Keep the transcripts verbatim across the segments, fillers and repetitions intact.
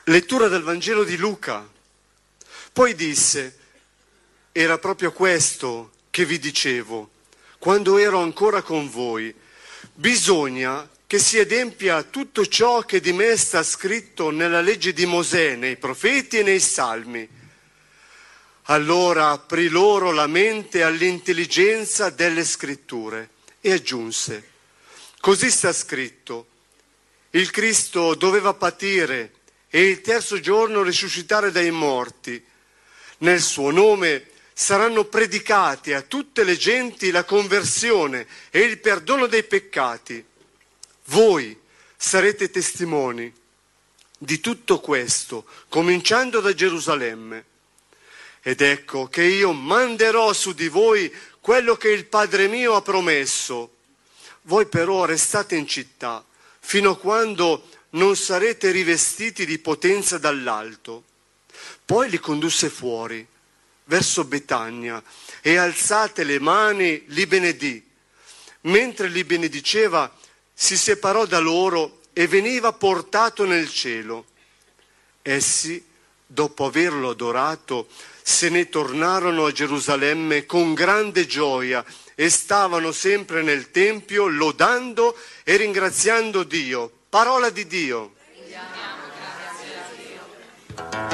Lettura del Vangelo di Luca. Poi disse: era proprio questo che vi dicevo quando ero ancora con voi. Bisogna che si adempia tutto ciò che di me sta scritto nella legge di Mosè, nei profeti e nei salmi. Allora aprì loro la mente all'intelligenza delle scritture e aggiunse: così sta scritto, il Cristo doveva patire e il terzo giorno risuscitare dai morti. Nel suo nome saranno predicati a tutte le genti la conversione e il perdono dei peccati. Voi sarete testimoni di tutto questo, cominciando da Gerusalemme. Ed ecco che io manderò su di voi quello che il Padre mio ha promesso. Voi però restate in città fino a quando non sarete rivestiti di potenza dall'alto. Poi li condusse fuori, verso Betania, e alzate le mani li benedì. Mentre li benediceva, si separò da loro e veniva portato nel cielo. Essi, dopo averlo adorato, se ne tornarono a Gerusalemme con grande gioia e stavano sempre nel Tempio lodando e ringraziando Dio. Parola di Dio. Diamo grazie a Dio.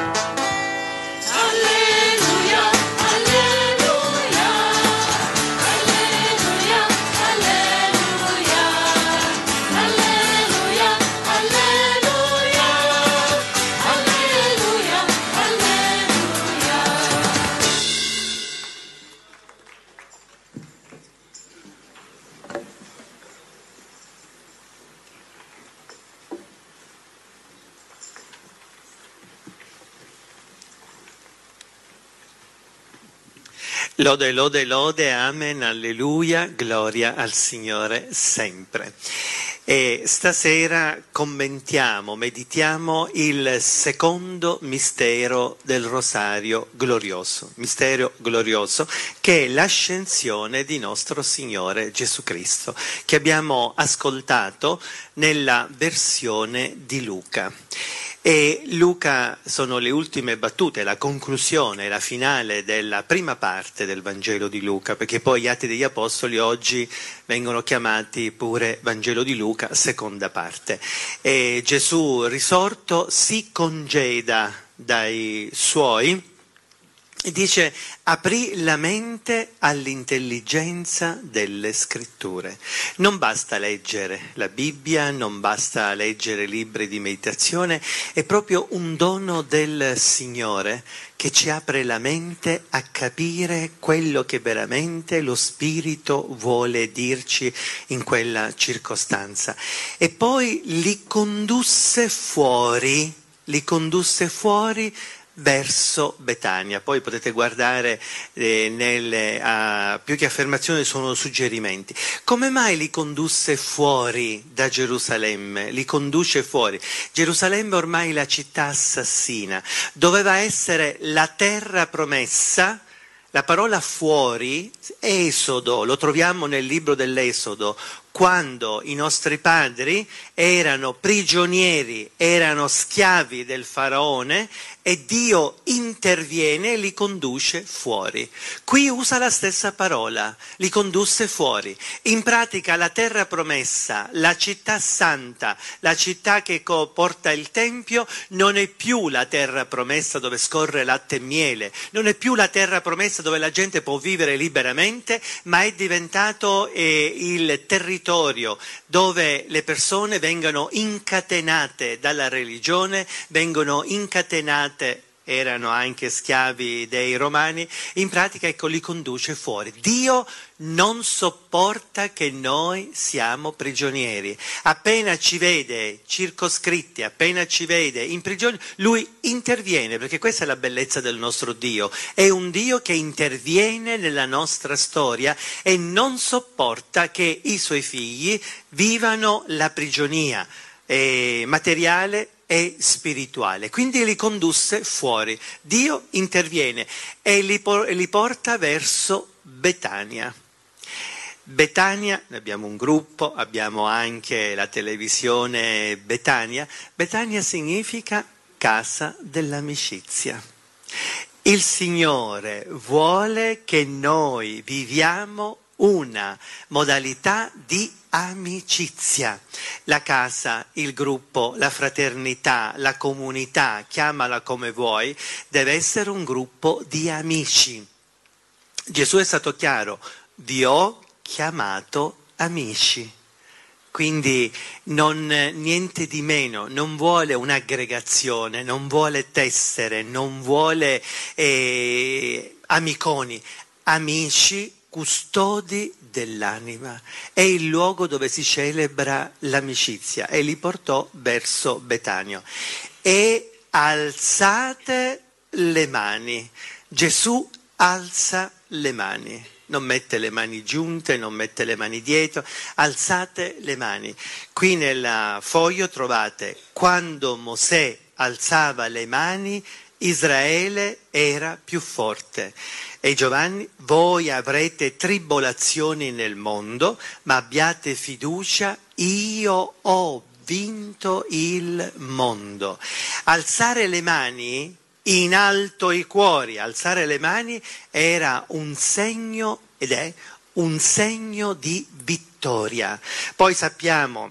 Alleluia, alleluia, alleluia, alleluia, alleluia, alleluia, alleluia, alleluia. Lode, lode, lode, amen, alleluia, gloria al Signore sempre. E stasera commentiamo, meditiamo il secondo mistero del Rosario glorioso, mistero glorioso, che è l'ascensione di nostro Signore Gesù Cristo, che abbiamo ascoltato nella versione di Luca. E Luca sono le ultime battute, la conclusione, la finale della prima parte del Vangelo di Luca, perché poi gli Atti degli Apostoli oggi vengono chiamati pure Vangelo di Luca, seconda parte. E Gesù risorto si congeda dai suoi e dice: aprì la mente all'intelligenza delle scritture. Non basta leggere la Bibbia, non basta leggere libri di meditazione, è proprio un dono del Signore che ci apre la mente a capire quello che veramente lo Spirito vuole dirci in quella circostanza. E poi li condusse fuori, li condusse fuori verso Betania. Poi potete guardare eh, nelle, uh, più che affermazioni sono suggerimenti. Come mai li condusse fuori da Gerusalemme? Li conduce fuori. Gerusalemme ormai la città assassina, doveva essere la terra promessa. La parola fuori, Esodo, lo troviamo nel libro dell'Esodo, quando i nostri padri erano prigionieri, erano schiavi del faraone e Dio interviene e li conduce fuori. Qui usa la stessa parola, li condusse fuori. In pratica la terra promessa, la città santa, la città che porta il Tempio, non è più la terra promessa dove scorre latte e miele, non è più la terra promessa dove la gente può vivere liberamente, ma è diventato eh, il territorio dove le persone vengono incatenate dalla religione, vengono incatenate, erano anche schiavi dei romani, in pratica ecco li conduce fuori. Dio non sopporta che noi siamo prigionieri. Appena ci vede circoscritti, appena ci vede in prigione, lui interviene, perché questa è la bellezza del nostro Dio. È un Dio che interviene nella nostra storia e non sopporta che i suoi figli vivano la prigionia eh, materiale e spirituale. Quindi li condusse fuori. Dio interviene e li, por- li porta verso Betania. Betania, abbiamo un gruppo, abbiamo anche la televisione Betania. Betania significa casa dell'amicizia. Il Signore vuole che noi viviamo una modalità di amicizia. La casa, il gruppo, la fraternità, la comunità, chiamala come vuoi, deve essere un gruppo di amici. Gesù è stato chiaro: vi ho chiamato amici. Quindi non, niente di meno, non vuole un'aggregazione, non vuole tessere, non vuole eh, amiconi, amici custodi dell'anima. È il luogo dove si celebra l'amicizia, e li portò verso Betanio. E alzate le mani. Gesù alza le mani. Non mette le mani giunte, non mette le mani dietro, alzate le mani. Qui nel foglio trovate: quando Mosè alzava le mani, Israele era più forte. E Giovanni: voi avrete tribolazioni nel mondo, ma abbiate fiducia, io ho vinto il mondo. Alzare le mani, in alto i cuori, alzare le mani era un segno, ed è un segno di vittoria. Poi sappiamo,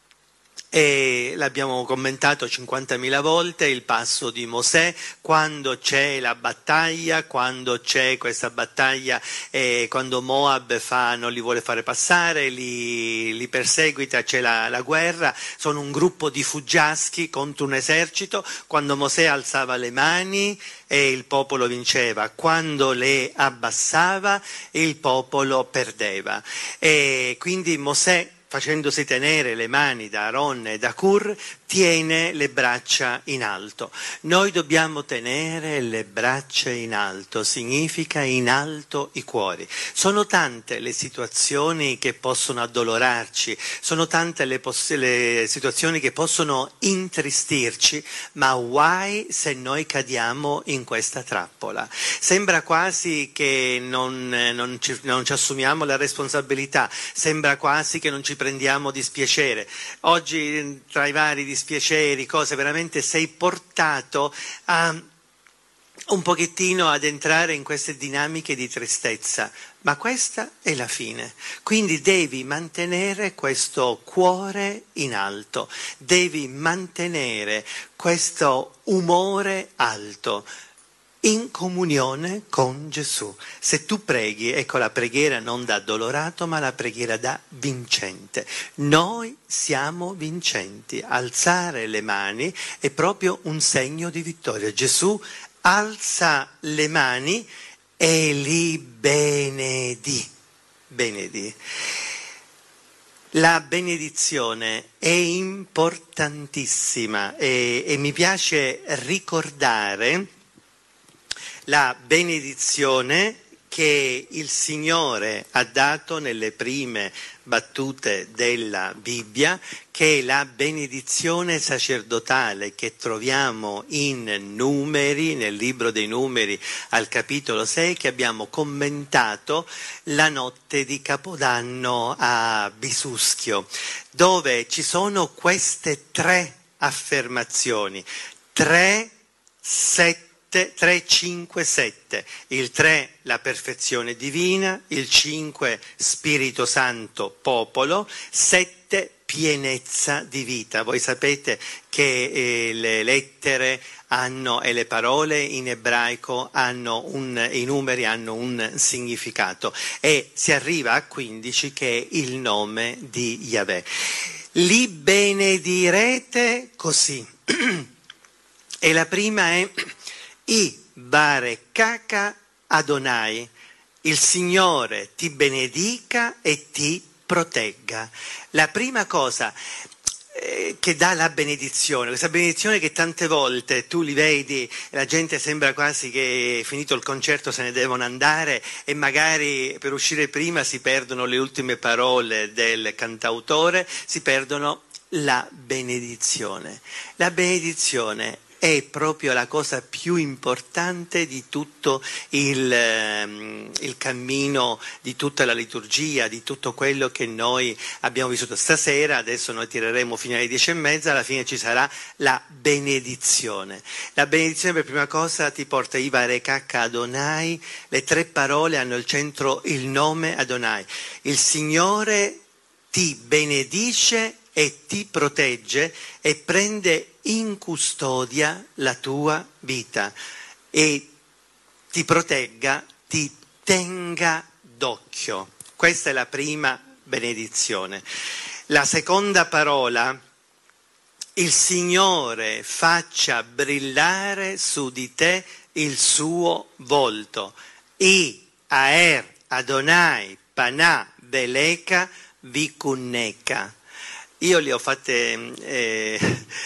e l'abbiamo commentato cinquantamila volte, il passo di Mosè, quando c'è la battaglia, quando c'è questa battaglia, eh, quando Moab fa, non li vuole fare passare, li, li perseguita, c'è la, la guerra, sono un gruppo di fuggiaschi contro un esercito. Quando Mosè alzava le mani e il popolo vinceva, quando le abbassava il popolo perdeva. E quindi Mosè, facendosi tenere le mani da Aaron e da Hur, tiene le braccia in alto. Noi dobbiamo tenere le braccia in alto, significa in alto i cuori. Sono tante le situazioni che possono addolorarci, sono tante le, poss- le situazioni che possono intristirci, ma guai se noi cadiamo in questa trappola. Sembra quasi che non, non, ci, non ci assumiamo la responsabilità, sembra quasi che non ci prendiamo dispiacere. Oggi, tra i vari dispiaceri, cose, veramente sei portato a un pochettino ad entrare in queste dinamiche di tristezza, ma questa è la fine. Quindi devi mantenere questo cuore in alto, devi mantenere questo umore alto, in comunione con Gesù. Se tu preghi, ecco la preghiera non da addolorato, ma la preghiera da vincente. Noi siamo vincenti. Alzare le mani è proprio un segno di vittoria. Gesù alza le mani e li benedì. Benedì. La benedizione è importantissima e, e mi piace ricordare la benedizione che il Signore ha dato nelle prime battute della Bibbia, che è la benedizione sacerdotale che troviamo in Numeri, nel libro dei Numeri al capitolo sei, che abbiamo commentato la notte di Capodanno a Bisuschio, dove ci sono queste tre affermazioni, tre, sette, tre, cinque, sette. Il tre la perfezione divina, il cinque Spirito Santo popolo, sette pienezza di vita. Voi sapete che eh, le lettere hanno e le parole in ebraico hanno un, i numeri hanno un significato, e si arriva a quindici, che è il nome di Yahweh. Li benedirete così. E la prima è I barekaka Adonai, il Signore ti benedica e ti protegga. La prima cosa eh, che dà la benedizione, questa benedizione che tante volte tu li vedi, la gente sembra quasi che finito il concerto se ne devono andare, e magari per uscire prima si perdono le ultime parole del cantautore, si perdono la benedizione. La benedizione è proprio la cosa più importante di tutto il, ehm, il cammino, di tutta la liturgia, di tutto quello che noi abbiamo vissuto. Stasera, adesso noi tireremo fino alle dieci e mezza, alla fine ci sarà la benedizione. La benedizione per prima cosa ti porta Iva Rekaka Adonai, le tre parole hanno al centro il nome Adonai. Il Signore ti benedice e ti protegge e prende in custodia la tua vita e ti protegga, ti tenga d'occhio. Questa è la prima benedizione. La seconda parola, il Signore faccia brillare su di te il suo volto. I aer Adonai panà beleka vikuneka. Io li ho fatte eh,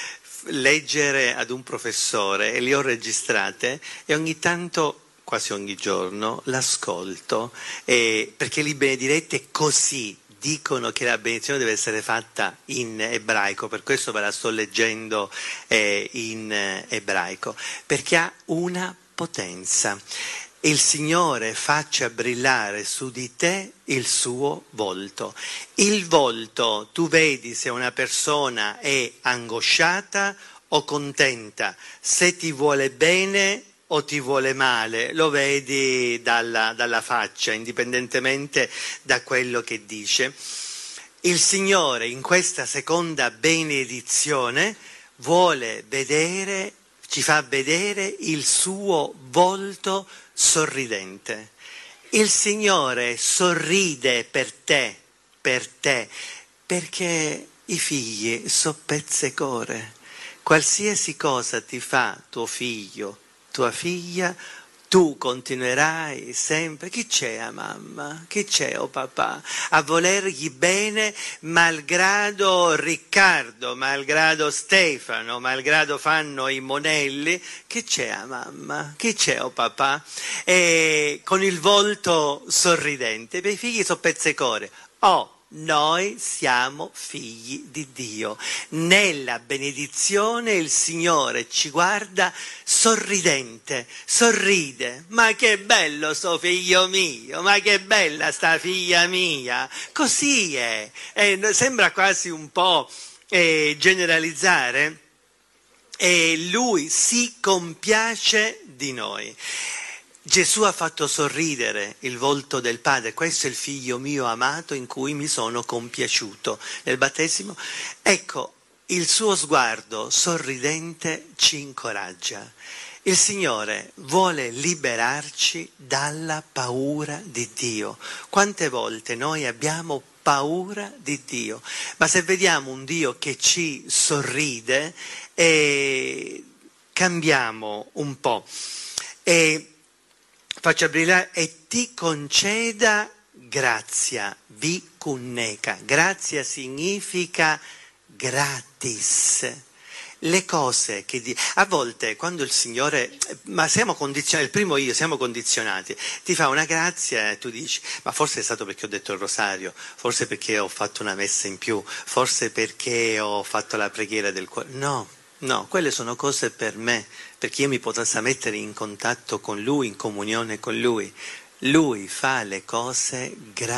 leggere ad un professore e li ho registrate e ogni tanto, quasi ogni giorno, l'ascolto eh, perché li benedirete così. Dicono che la benedizione deve essere fatta in ebraico, per questo ve la sto leggendo eh, in eh, ebraico, perché ha una potenza. Il Signore faccia brillare su di te il suo volto. Il volto, tu vedi se una persona è angosciata o contenta, se ti vuole bene o ti vuole male, lo vedi dalla, dalla faccia, indipendentemente da quello che dice. Il Signore in questa seconda benedizione vuole vedere, ci fa vedere il suo volto sorridente. Il Signore sorride per te, per te, perché i figli so pezzecore. Qualsiasi cosa ti fa tuo figlio, tua figlia, tu continuerai sempre, chi c'è a mamma, chi c'è o papà, a volergli bene malgrado Riccardo, malgrado Stefano, malgrado fanno i monelli, chi c'è a mamma, chi c'è o papà, e con il volto sorridente, i figli sono pezzecore, oh, noi siamo figli di Dio. Nella benedizione il Signore ci guarda sorridente, sorride. Ma che bello sto figlio mio, ma che bella sta figlia mia. Così è. Eh, sembra quasi un po' eh, generalizzare. E Lui si compiace di noi. Gesù ha fatto sorridere il volto del Padre, questo è il figlio mio amato in cui mi sono compiaciuto. Nel battesimo, ecco, il suo sguardo sorridente ci incoraggia. Il Signore vuole liberarci dalla paura di Dio. Quante volte noi abbiamo paura di Dio, ma se vediamo un Dio che ci sorride, eh, cambiamo un po'. E faccia brillare e ti conceda grazia, vikuneka. Grazia significa gratis. Le cose che di... a volte quando il Signore, ma siamo condizionati, il primo io siamo condizionati, ti fa una grazia e tu dici, ma forse è stato perché ho detto il rosario, forse perché ho fatto una messa in più, forse perché ho fatto la preghiera del cuore. No. No, quelle sono cose per me, perché io mi possa mettere in contatto con Lui, in comunione con Lui. Lui fa le cose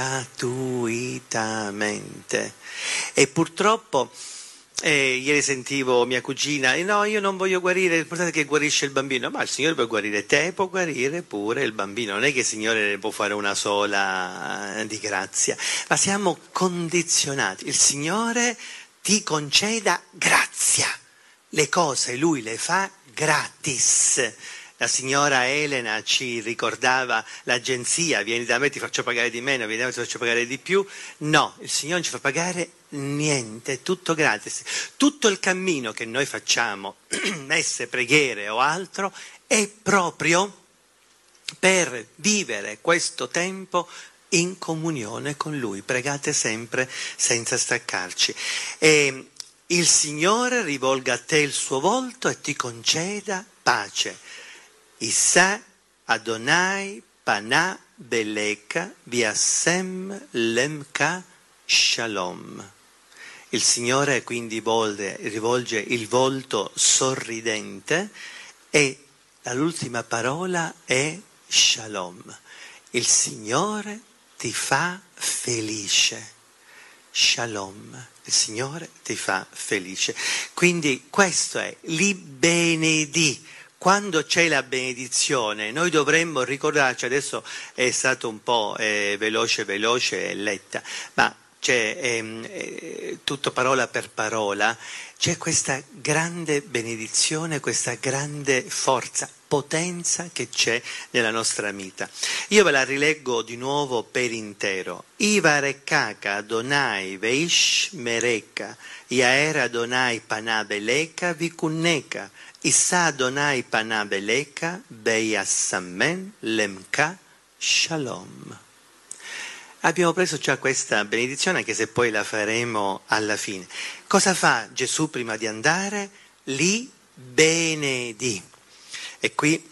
gratuitamente. E purtroppo, eh, ieri sentivo mia cugina, e no, io non voglio guarire, l'importante è che guarisce il bambino. Ma il Signore può guarire te, può guarire pure il bambino. Non è che il Signore ne può fare una sola di grazia, ma siamo condizionati. Il Signore ti conceda grazia. Le cose Lui le fa gratis. La signora Elena ci ricordava l'agenzia, vieni da me ti faccio pagare di meno, vieni da me ti faccio pagare di più. No, il Signore non ci fa pagare niente, tutto gratis. Tutto il cammino che noi facciamo, messe, preghiere o altro, è proprio per vivere questo tempo in comunione con Lui. Pregate sempre senza staccarci. E il Signore rivolga a te il suo volto e ti conceda pace. Issa Adonai Panà Beleka Viasem Lemka Shalom. Il Signore quindi volge, rivolge il volto sorridente e l'ultima parola è Shalom. Il Signore ti fa felice. Shalom. Il Signore ti fa felice. Quindi questo è, li benedì. Quando c'è la benedizione, noi dovremmo ricordarci, adesso è stato un po' eh, veloce, veloce e letta, ma c'è ehm, eh, tutto parola per parola, c'è questa grande benedizione, questa grande forza, potenza che c'è nella nostra vita. Io ve la rileggo di nuovo per intero. Iva rekaka Adonai veish mereka, Yaera Adonai panabeleka vikunneka, Issa Adonai panabeleka beyassamen lemka shalom. Abbiamo preso già questa benedizione, anche se poi la faremo alla fine. Cosa fa Gesù prima di andare? Li benedì. E qui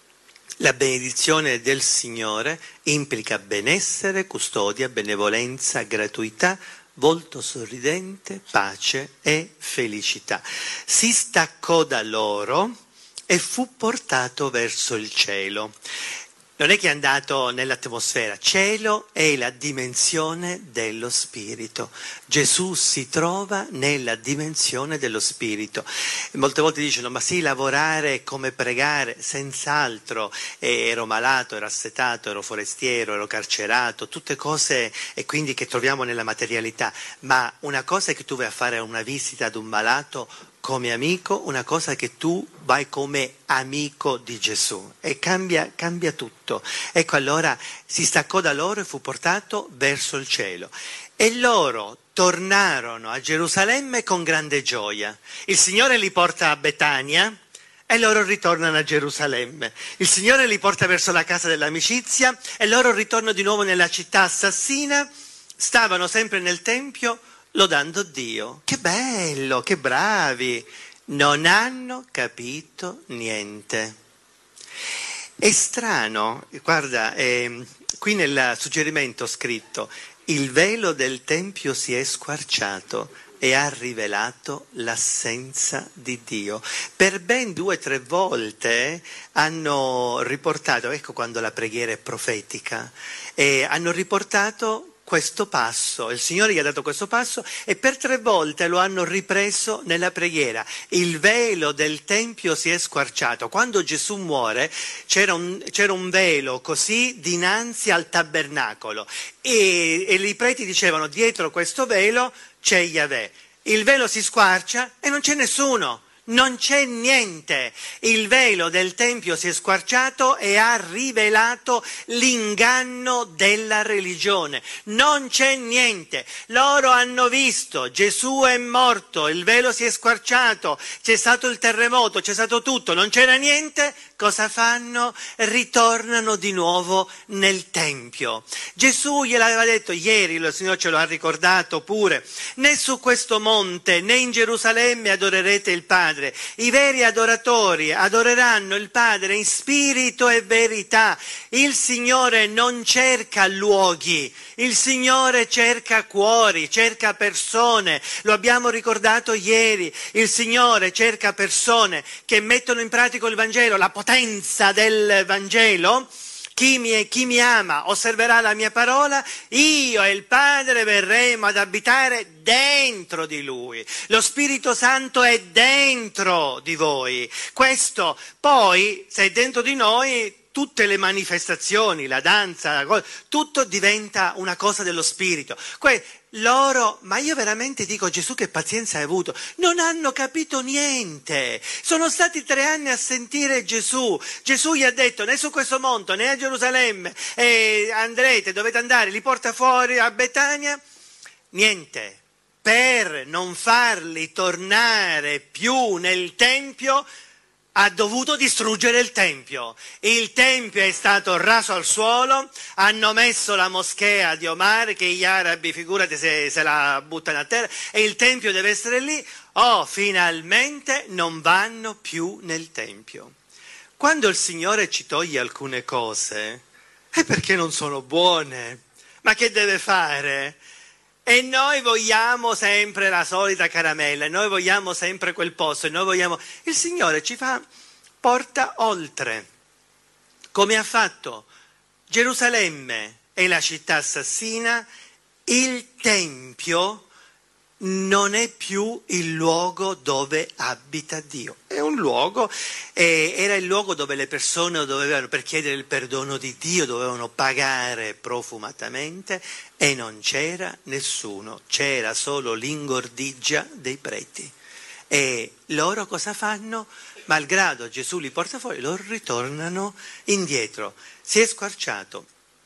la benedizione del Signore implica benessere, custodia, benevolenza, gratuità, volto sorridente, pace e felicità. Si staccò da loro e fu portato verso il cielo. Non è che è andato nell'atmosfera, cielo è la dimensione dello spirito. Gesù si trova nella dimensione dello spirito. Molte volte dicono, ma sì, lavorare è come pregare, senz'altro, eh, ero malato, ero assetato, ero forestiero, ero carcerato, tutte cose e quindi che troviamo nella materialità. Ma una cosa è che tu vai a fare una visita ad un malato come amico, una cosa è che tu vai come amico di Gesù e cambia, cambia tutto. Ecco, allora si staccò da loro e fu portato verso il cielo. E loro tornarono a Gerusalemme con grande gioia. Il Signore li porta a Betania e loro ritornano a Gerusalemme. Il Signore li porta verso la casa dell'amicizia e loro ritornano di nuovo nella città assassina. Stavano sempre nel Tempio lodando Dio. Che bello, che bravi! Non hanno capito niente. È strano, guarda, eh, qui nel suggerimento ho scritto: il velo del Tempio si è squarciato e ha rivelato l'assenza di Dio. Per ben due o tre volte hanno riportato, ecco quando la preghiera è profetica, eh, hanno riportato questo passo, il Signore gli ha dato questo passo e per tre volte lo hanno ripreso nella preghiera. Il velo del Tempio si è squarciato. Quando Gesù muore c'era un, c'era un velo così dinanzi al tabernacolo e, e i preti dicevano: dietro questo velo c'è Yahweh. Il velo si squarcia e non c'è nessuno. Non c'è niente, il velo del Tempio si è squarciato e ha rivelato l'inganno della religione. Non c'è niente, loro hanno visto, Gesù è morto, il velo si è squarciato, c'è stato il terremoto, c'è stato tutto, non c'era niente. Cosa fanno? Ritornano di nuovo nel Tempio. Gesù gliel'aveva detto ieri, il Signore ce lo ha ricordato pure: né su questo monte né in Gerusalemme adorerete il Padre. I veri adoratori adoreranno il Padre in spirito e verità. Il Signore non cerca luoghi, il Signore cerca cuori, cerca persone. Lo abbiamo ricordato ieri, il Signore cerca persone che mettono in pratica il Vangelo, la potenza del Vangelo. Chi mi, chi mi ama osserverà la mia parola, io e il Padre verremo ad abitare dentro di lui. Lo Spirito Santo è dentro di voi. Questo poi, se è dentro di noi, tutte le manifestazioni, la danza, la cosa, tutto diventa una cosa dello Spirito. Que- loro, ma io veramente dico, Gesù che pazienza hai avuto, non hanno capito niente, sono stati tre anni a sentire Gesù, Gesù gli ha detto né su questo monte né a Gerusalemme eh, andrete, dovete andare, li porta fuori a Betania, niente, per non farli tornare più nel Tempio ha dovuto distruggere il Tempio. Il Tempio è stato raso al suolo, hanno messo la moschea di Omar, che gli arabi, figurati se, se la buttano a terra, e il Tempio deve essere lì. Oh, finalmente non vanno più nel Tempio. Quando il Signore ci toglie alcune cose, è perché non sono buone. Ma che deve fare? E noi vogliamo sempre la solita caramella, e noi vogliamo sempre quel posto, e noi vogliamo... Il Signore ci fa, porta oltre, come ha fatto Gerusalemme è la città assassina, il Tempio non è più il luogo dove abita Dio. È un luogo, eh, era il luogo dove le persone dovevano, per chiedere il perdono di Dio, dovevano pagare profumatamente, e non c'era nessuno, c'era solo l'ingordigia dei preti. E loro cosa fanno? Malgrado Gesù li porta fuori, loro ritornano indietro. Si è squarciato.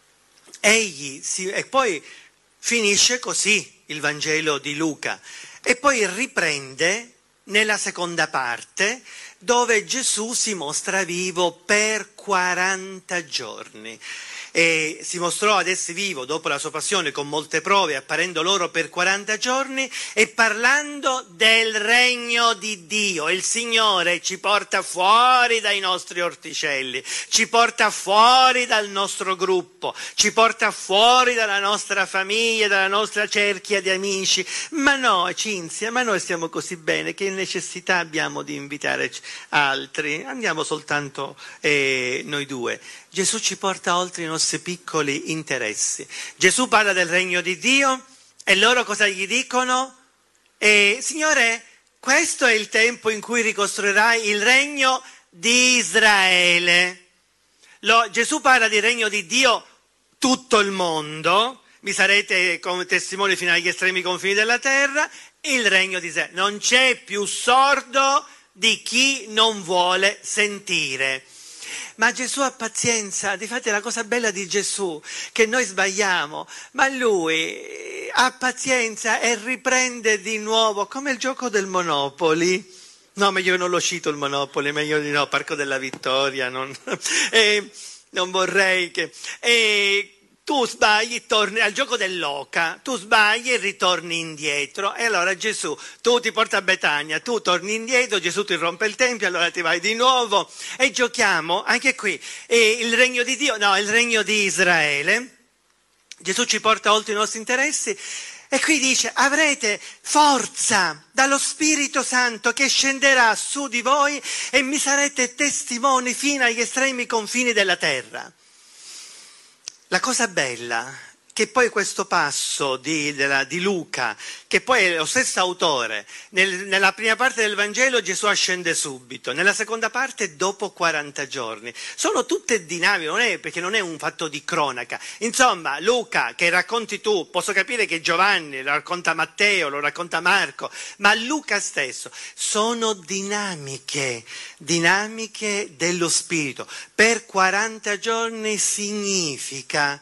Egli si, e poi finisce così il Vangelo di Luca, e poi riprende nella seconda parte, dove Gesù si mostra vivo per quaranta giorni. E si mostrò ad essi vivo dopo la sua passione con molte prove, apparendo loro per quaranta giorni e parlando del regno di Dio. Il Signore ci porta fuori dai nostri orticelli, ci porta fuori dal nostro gruppo, ci porta fuori dalla nostra famiglia, dalla nostra cerchia di amici. Ma no, Cinzia, ma noi stiamo così bene, che necessità abbiamo di invitare altri? Andiamo soltanto eh, noi due. Gesù ci porta oltre i nostri piccoli interessi. Gesù parla del regno di Dio e loro cosa gli dicono? Eh, Signore, questo è il tempo in cui ricostruirai il regno di Israele. Lo, Gesù parla del regno di Dio tutto il mondo, mi sarete come testimoni fino agli estremi confini della terra, il regno di Israele. Non c'è più sordo di chi non vuole sentire. Ma Gesù ha pazienza, difatti la cosa bella di Gesù, che noi sbagliamo, ma Lui ha pazienza e riprende di nuovo, come il gioco del Monopoli. No, meglio non lo cito il Monopoli, meglio di no, Parco della Vittoria, non, eh, non vorrei che... Eh, tu sbagli, torni al gioco dell'oca, tu sbagli e ritorni indietro, e allora Gesù, tu ti porta a Betania, tu torni indietro, Gesù ti rompe il tempio, allora ti vai di nuovo e giochiamo anche qui. E il regno di Dio, no, il regno di Israele, Gesù ci porta oltre i nostri interessi. E qui dice, avrete forza dallo Spirito Santo che scenderà su di voi e mi sarete testimoni fino agli estremi confini della terra. La cosa bella, che poi questo passo di, della, di Luca, che poi è lo stesso autore, nel, nella prima parte del Vangelo Gesù ascende subito, nella seconda parte dopo quaranta giorni. Sono tutte dinamiche, non è, perché non è un fatto di cronaca. Insomma, Luca, che racconti tu, posso capire che Giovanni lo racconta Matteo, lo racconta Marco, ma Luca stesso, sono dinamiche, dinamiche dello Spirito. Per quaranta giorni significa...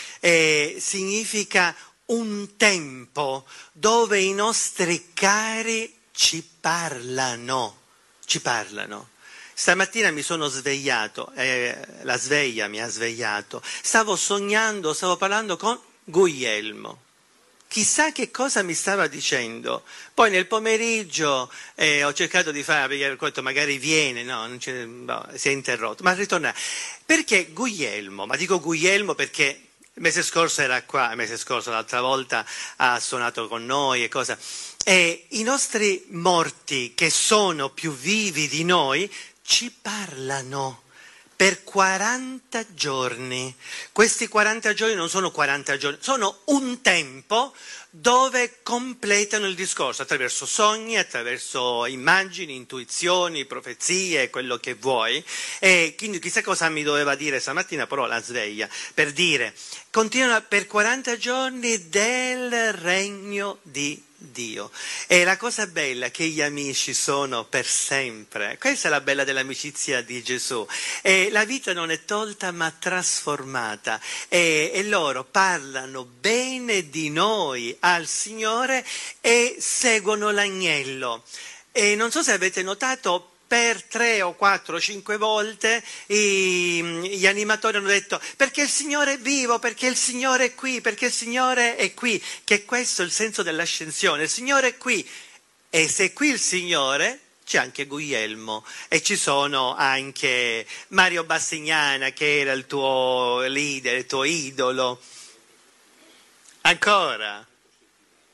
Eh, significa un tempo dove i nostri cari ci parlano, ci parlano. Stamattina mi sono svegliato, eh, la sveglia mi ha svegliato, stavo sognando, stavo parlando con Guglielmo. Chissà che cosa mi stava dicendo. Poi nel pomeriggio eh, ho cercato di fare, perché ho detto magari viene, no, non c'è, no, si è interrotto, ma ritorna. Perché Guglielmo, ma dico Guglielmo perché il mese scorso era qua, il mese scorso l'altra volta ha suonato con noi e cosa. E i nostri morti, che sono più vivi di noi, ci parlano per quaranta giorni. Questi quaranta giorni non sono quaranta giorni, sono un tempo dove completano il discorso attraverso sogni, attraverso immagini, intuizioni, profezie, quello che vuoi. E quindi chissà cosa mi doveva dire stamattina, però la sveglia, per dire, continuano per quaranta giorni del regno di Dio. E la cosa bella è che gli amici sono per sempre. Questa è la bella dell'amicizia di Gesù. E la vita non è tolta ma trasformata. E, e loro parlano bene di noi al Signore e seguono l'agnello. E non so se avete notato, per tre o quattro o cinque volte i, gli animatori hanno detto perché il Signore è vivo, perché il Signore è qui, perché il Signore è qui, che questo è il senso dell'ascensione, il Signore è qui, e se è qui il Signore c'è anche Guglielmo e ci sono anche Mario Bassignana, che era il tuo leader, il tuo idolo. Ancora?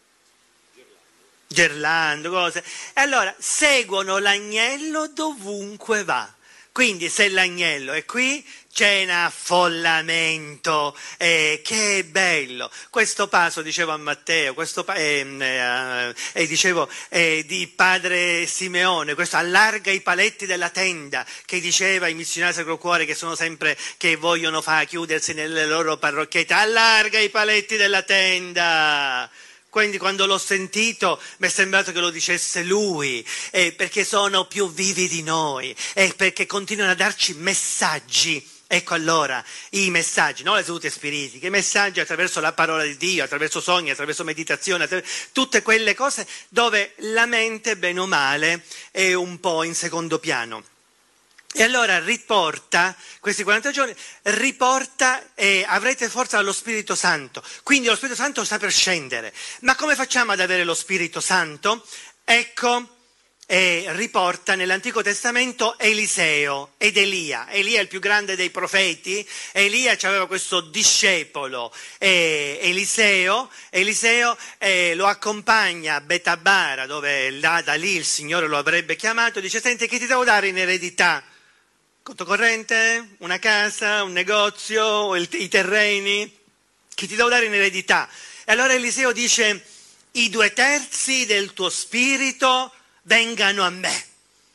gerlando, cose. E allora seguono l'agnello dovunque va. Quindi se l'agnello è qui c'è un affollamento, eh, che bello. Questo passo, dicevo a Matteo, questo pa- eh, eh, eh, dicevo eh, di padre Simeone, questo allarga i paletti della tenda, che diceva ai missionari Sacro Cuore che sono sempre, che vogliono far chiudersi nelle loro parrocchiette, allarga i paletti della tenda. Quindi quando l'ho sentito mi è sembrato che lo dicesse lui, eh, perché sono più vivi di noi, e perché continuano a darci messaggi. Ecco allora i messaggi, non le sedute spiritiche, i messaggi attraverso la parola di Dio, attraverso sogni, attraverso meditazione, attraverso tutte quelle cose dove la mente, bene o male, è un po' in secondo piano. E allora riporta, questi quaranta giorni, riporta, eh, avrete forza dallo Spirito Santo. Quindi lo Spirito Santo sta per scendere. Ma come facciamo ad avere lo Spirito Santo? Ecco, eh, riporta nell'Antico Testamento Eliseo ed Elia. Elia è il più grande dei profeti. Elia aveva questo discepolo, eh, Eliseo. Eliseo eh, lo accompagna a Betabara, dove là, da lì il Signore lo avrebbe chiamato, dice: senti, che ti devo dare in eredità? Conto corrente, una casa, un negozio, il, i terreni, che ti devo dare in eredità? E allora Eliseo dice: i due terzi del tuo spirito vengano a me.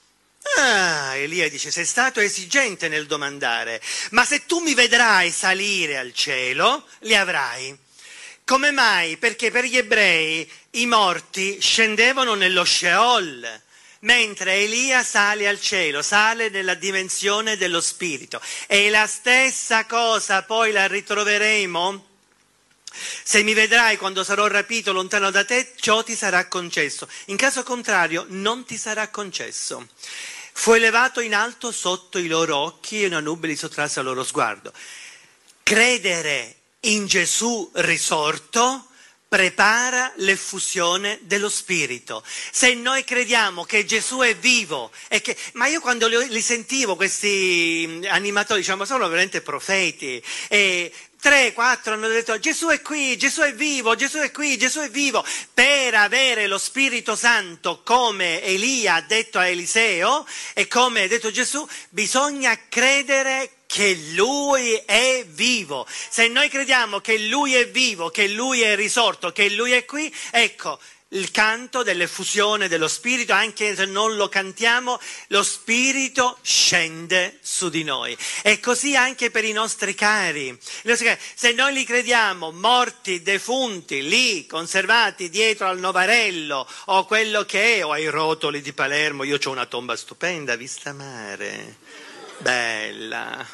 Ah, Elia dice: sei stato esigente nel domandare, ma se tu mi vedrai salire al cielo, li avrai. Come mai? Perché per gli ebrei i morti scendevano nello Sheol, mentre Elia sale al cielo, sale nella dimensione dello spirito. E la stessa cosa poi la ritroveremo. Se mi vedrai quando sarò rapito lontano da te, ciò ti sarà concesso. In caso contrario, non ti sarà concesso. Fu elevato in alto sotto i loro occhi e una nube li sottrasse al loro sguardo. Credere in Gesù risorto prepara l'effusione dello Spirito. Se noi crediamo che Gesù è vivo, e che, ma io quando li, li sentivo questi animatori, diciamo, sono veramente profeti, e tre, quattro hanno detto: Gesù è qui, Gesù è vivo, Gesù è qui, Gesù è vivo. Per avere lo Spirito Santo, come Elia ha detto a Eliseo e come ha detto Gesù, bisogna credere che Lui è vivo. Se noi crediamo che Lui è vivo, che Lui è risorto, che Lui è qui, ecco, il canto dell'effusione dello Spirito, anche se non lo cantiamo, lo Spirito scende su di noi. E così anche per i nostri cari. Se noi li crediamo morti, defunti, lì, conservati dietro al Novarello, o quello che è, o ai rotoli di Palermo, io ho una tomba stupenda, vista mare, bella.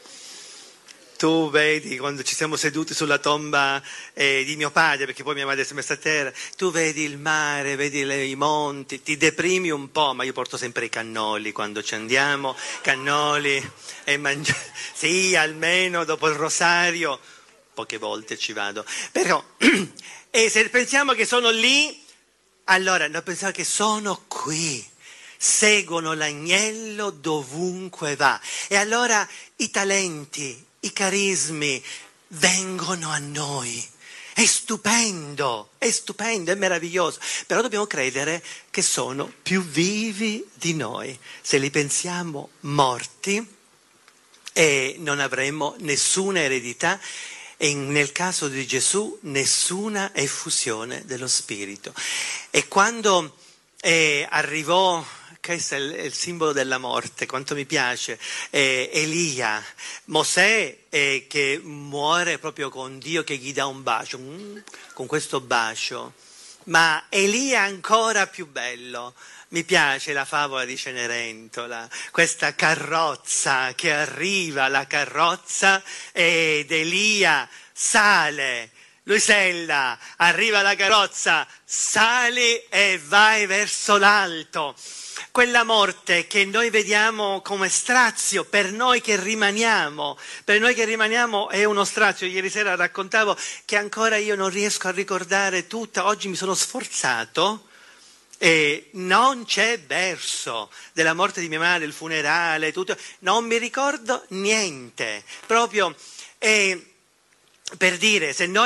Tu vedi, quando ci siamo seduti sulla tomba eh, di mio padre, perché poi mia madre è messa a terra, tu vedi il mare, vedi le, i monti, ti deprimi un po', ma io porto sempre i cannoli quando ci andiamo, cannoli e mangiare. Sì, almeno dopo il rosario, poche volte ci vado. Però, e se pensiamo che sono lì, allora noi pensiamo che sono qui. Seguono l'agnello dovunque va. E allora i talenti, i carismi vengono a noi. È stupendo, è stupendo, è meraviglioso. Però dobbiamo credere che sono più vivi di noi. Se li pensiamo morti, e non avremo nessuna eredità, e nel caso di Gesù nessuna effusione dello Spirito. E quando eh, arrivò, questo è il, è il simbolo della morte, quanto mi piace, eh, Elia, Mosè eh, che muore proprio con Dio che gli dà un bacio, mm, con questo bacio, ma Elia ancora più bello. Mi piace la favola di Cenerentola, questa carrozza che arriva, la carrozza, ed Elia sale. Luisella, arriva la carrozza, sali e vai verso l'alto. Quella morte che noi vediamo come strazio, per noi che rimaniamo, per noi che rimaniamo è uno strazio. Ieri sera raccontavo che ancora io non riesco a ricordare tutta, oggi mi sono sforzato e non c'è verso della morte di mia madre, il funerale, tutto, non mi ricordo niente, proprio eh, per dire, se noi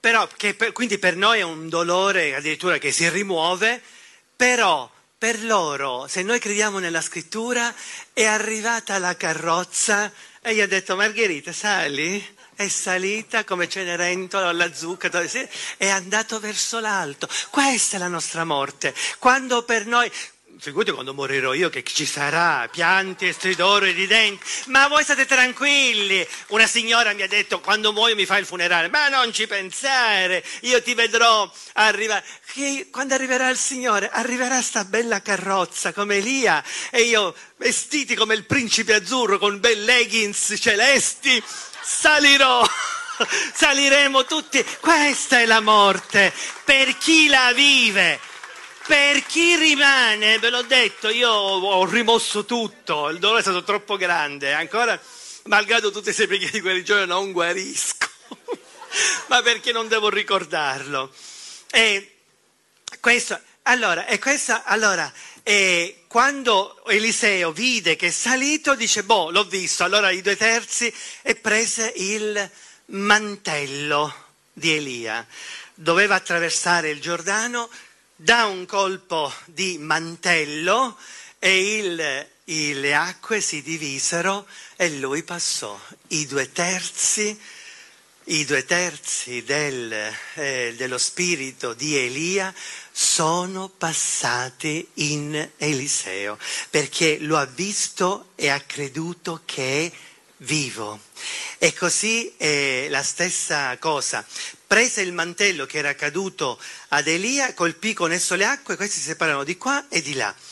però che per, quindi per noi è un dolore addirittura che si rimuove, però per loro, se noi crediamo nella scrittura, è arrivata la carrozza e gli ha detto: Margherita, sali? È salita come Cenerentola alla zucca, è andato verso l'alto. Questa è la nostra morte. Quando per noi, figurate quando morirò io, che ci sarà pianti e stridore di denti, ma voi state tranquilli. Una signora mi ha detto: quando muoio mi fai il funerale. Ma non ci pensare, io ti vedrò arrivare. Che quando arriverà il Signore, arriverà sta bella carrozza come Elia e io vestiti come il principe azzurro con bei leggings celesti salirò. Saliremo tutti. Questa è la morte per chi la vive. Per chi rimane, ve l'ho detto, io ho rimosso tutto, il dolore è stato troppo grande, ancora, malgrado tutte queste preghiere di guarigione, non guarisco, ma perché non devo ricordarlo. E questo, allora, e questa, allora, e quando Eliseo vide che è salito, dice: boh, l'ho visto, allora i due terzi, e prese il mantello di Elia, doveva attraversare il Giordano, dà un colpo di mantello e il, i, le acque si divisero e lui passò. I due terzi, i due terzi del, eh, dello spirito di Elia sono passati in Eliseo, perché lo ha visto e ha creduto che è vivo. E così è la stessa cosa. Prese il mantello che era caduto ad Elia, colpì con esso le acque, questi si separarono di qua e di là.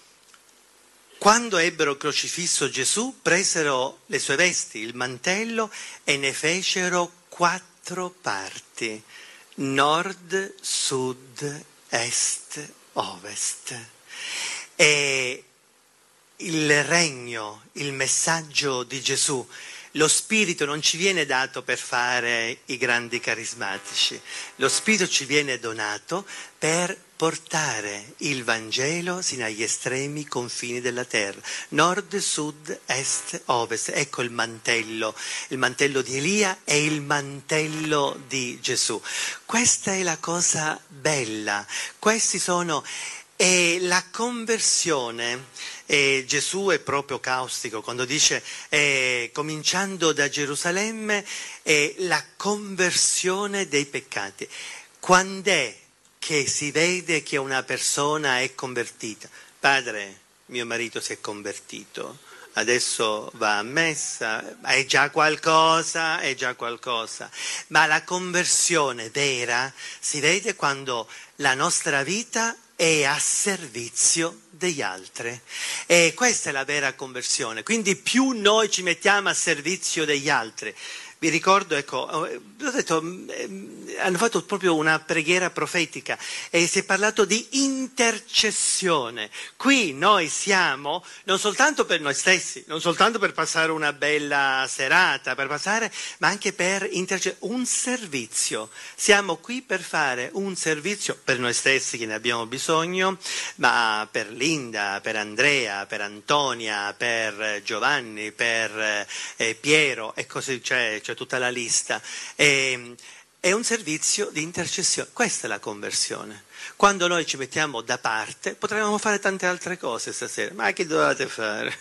Quando ebbero crocifisso Gesù, presero le sue vesti, il mantello, e ne fecero quattro parti: nord, sud, est, ovest. E il regno, il messaggio di Gesù, lo Spirito non ci viene dato per fare i grandi carismatici, lo Spirito ci viene donato per portare il Vangelo sino agli estremi confini della terra, nord, sud, est, ovest. Ecco il mantello, il mantello di Elia e il mantello di Gesù. Questa è la cosa bella, questi sono... E la conversione, eh, Gesù è proprio caustico quando dice, eh, cominciando da Gerusalemme, eh, la conversione dei peccati. Quando è che si vede che una persona è convertita? Padre, mio marito si è convertito, adesso va a messa, è già qualcosa, è già qualcosa. Ma la conversione vera si vede quando la nostra vita è a servizio degli altri. E questa è la vera conversione. Quindi più noi ci mettiamo a servizio degli altri. Vi ricordo, ecco, ho detto, eh, hanno fatto proprio una preghiera profetica e si è parlato di intercessione. Qui noi siamo non soltanto per noi stessi, non soltanto per passare una bella serata, per passare, ma anche per intercedere, un servizio. Siamo qui per fare un servizio per noi stessi che ne abbiamo bisogno, ma per Linda, per Andrea, per Antonia, per Giovanni, per eh, Piero, e così c'è. C'è tutta la lista, e, è un servizio di intercessione. Questa è la conversione. Quando noi ci mettiamo da parte, potremmo fare tante altre cose stasera, ma che dovete fare?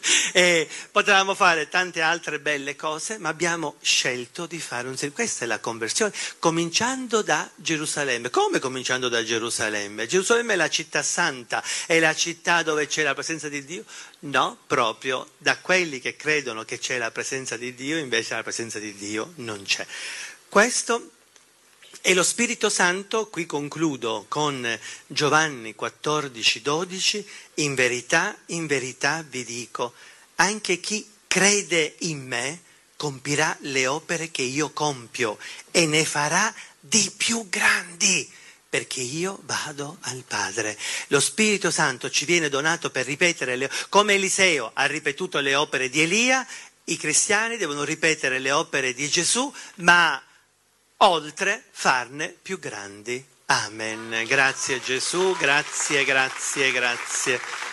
E potevamo fare tante altre belle cose, ma abbiamo scelto di fare un servizio. Questa è la conversione, cominciando da Gerusalemme. Come cominciando da Gerusalemme? Gerusalemme è la città santa, è la città dove c'è la presenza di Dio? No, proprio da quelli che credono che c'è la presenza di Dio, invece la presenza di Dio non c'è. Questo è lo Spirito Santo. Qui concludo con Giovanni quattordici dodici, in verità, in verità vi dico, anche chi crede in me compirà le opere che io compio e ne farà di più grandi, perché io vado al Padre. Lo Spirito Santo ci viene donato per ripetere, le, come Eliseo ha ripetuto le opere di Elia, i cristiani devono ripetere le opere di Gesù, ma oltre farne più grandi. Amen. Grazie Gesù, grazie, grazie, grazie.